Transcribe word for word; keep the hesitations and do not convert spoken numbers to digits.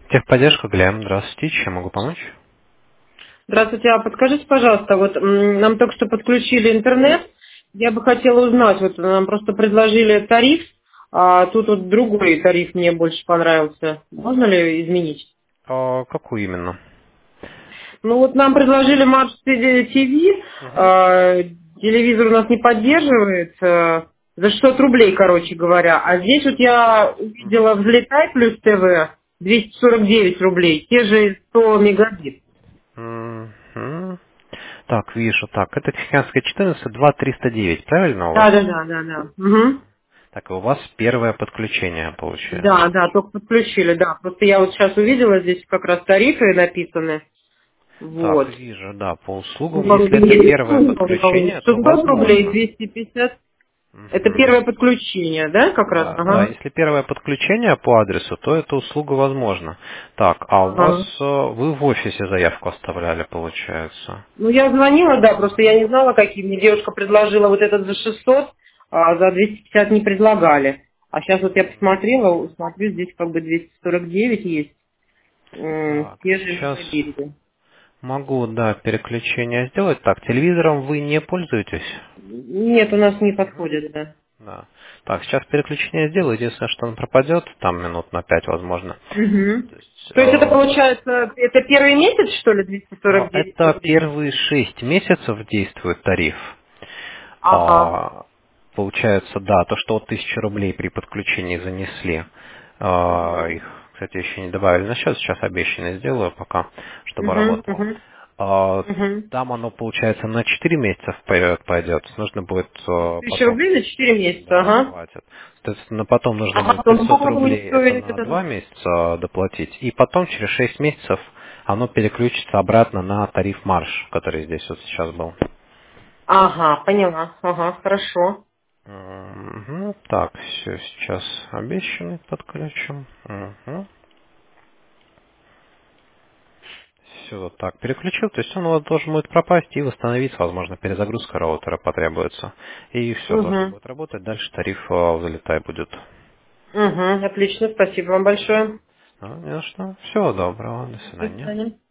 Техподдержка, Глеб, здравствуйте, чем могу помочь? Здравствуйте, а подскажите, пожалуйста, вот м, нам только что подключили интернет, я бы хотела узнать, вот нам просто предложили тариф, а тут вот другой тариф мне больше понравился. Можно ли изменить? А, какую именно? Ну вот нам предложили Матч ТВ, Мгм. а, телевизор у нас не поддерживает, а, за шестьсот рублей, короче говоря, а здесь вот я Мгм. увидела «Взлетай» плюс ТВ двести сорок девять рублей, те же сто мегабит. Мгм. Так, вижу, так, это Тихоокеанская четырнадцать, два триста девять, правильно у вас? Да, да, да, да, да. Мгм. Так, и у вас первое подключение получается. Да, да, только подключили, да. Просто я вот сейчас увидела, здесь как раз тарифы написаны. Так, Вот. вижу, да, по услугам. Если это Оборудование первое подключение, то шестьсот рублей, возможно. двести пятьдесят. Это Мгм. первое подключение, да, как раз? Да, да, Ага. если первое подключение по адресу, то эта услуга возможна. Так, а у вас, Ага. э, вы в офисе заявку оставляли, получается? Ну, я звонила, да, просто я не знала, какие. Мне девушка предложила вот этот за шестьсот, а за двести пятьдесят не предлагали. А сейчас вот я посмотрела, смотрю, здесь как бы двести сорок девять есть. М, Так, Те же сейчас мегабиты. могу, да, переключение сделать. Так, телевизором вы не пользуетесь? Нет, у нас не Мгм. подходит, да. Да. Так, сейчас переключение сделаю. Единственное, что он пропадет, там минут на пять, возможно. Мгм. То есть, То есть это э, получается, это первый месяц, что ли, а, двести сорок девять это рублей? первые шесть месяцев действует тариф. Ага. А, получается, да, то, что вот тысячу рублей при подключении занесли. А, Угу. их, кстати, еще не добавили на счет. Сейчас обещанное сделаю пока, чтобы Угу. работало. Угу. А, Угу. там оно, получается, на четыре месяца вперед пойдет. Нужно будет э, Тысяча потом... рублей на четыре месяца, Да, ага. хватит. Соответственно, потом нужно А будет потом пятьсот сколько будет рублей, это стоить на этот? два месяца доплатить. И потом через шесть месяцев оно переключится обратно на тариф марш, который здесь вот сейчас был. Ага, поняла. Ага, хорошо. Мгм. Так, все, сейчас обещанный подключим. Все, так, переключил, то есть он у вас должен будет пропасть и восстановиться, возможно, перезагрузка роутера потребуется. И все, должно Угу. будет работать, дальше тариф э, взлетай будет. Угу. Отлично, спасибо вам большое. Ну, не за что. Всего доброго, до До свидания. свидания.